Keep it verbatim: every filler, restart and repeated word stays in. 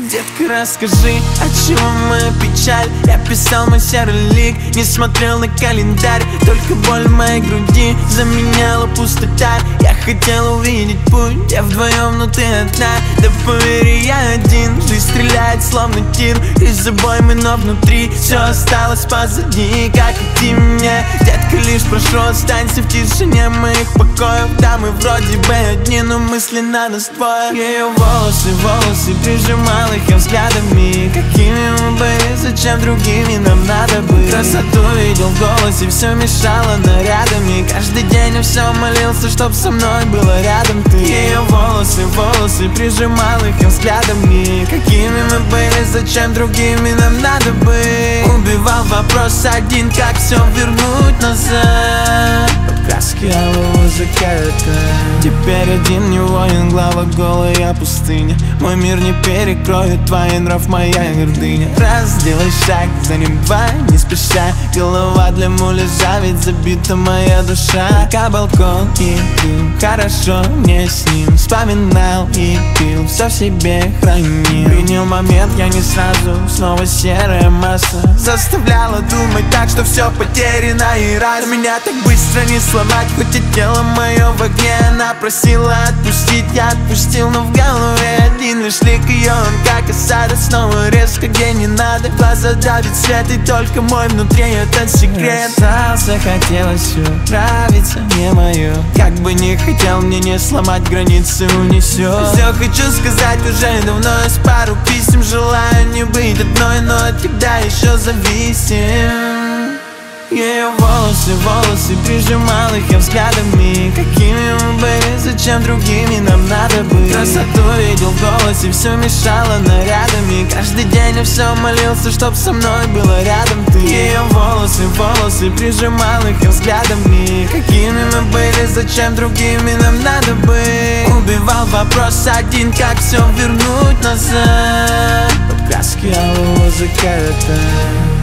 Детка, расскажи, отчего моя печаль? Я писал мой серый лик, не смотрел на календарь. Только боль в моей груди заменяла пустота. Я хотел увидеть путь, я вдвоем, но ты одна. Да поверь, я один, жизнь стреляет словно тир из обоймы, но внутри все осталось позади. Как идти мне, детка, лишь прошу, останься в тишине моих покоев. Да, мы вроде бы одни, но мысленно нас двое. Ее волосы, волосы, прижимал их я взглядами. Какими мы были, зачем другими нам надо быть? Красоту видел в голосе, все мешало нарядами. Каждый день я все молился, чтоб со мной было рядом ты. Ее волосы, волосы, прижимал их я взглядами. Какими мы были, зачем другими нам надо быть? Убивал вопрос один, как все вернуть назад. Краски алого заката. Теперь один не воин, глава голая пустыня. Мой мир не перекроет твой нрав, моя гордыня. Раз, сделай шаг, за ним два, не спеша. Голова для муляжа, ведь забита моя душа. Пока балкон и дым, хорошо мне с ним. Вспоминал и пил, все в себе хранил. Принял момент, я не сразу, снова серая масса заставляла думать так, что все потеряно и раз. Меня так быстро не сломать, хоть и тело мое в огне. Она просила отпустить, я отпустил, но в голове один лишь лик ее. Он как осада, снова резко, где не надо. Глаза давит свет, и только мой внутри этот секрет. Остался, хотелось все, нравится не мое. Как бы не хотел, мне не сломать, границы унесет. Все хочу сказать уже давно, из пару писем. Желаю не быть одной, но от тебя еще зависим. Ее волосы, волосы, прижимал их я взглядами. Какими мы были, зачем другими нам надо быть? Красоту видел в голосе, все мешало нарядами. Каждый день я все молился, чтоб со мной было рядом ты. Ее волосы, волосы, прижимал их я взглядами. Какими мы были, зачем другими нам надо быть? Убивал вопрос один, как все вернуть назад. Под краски алого заката.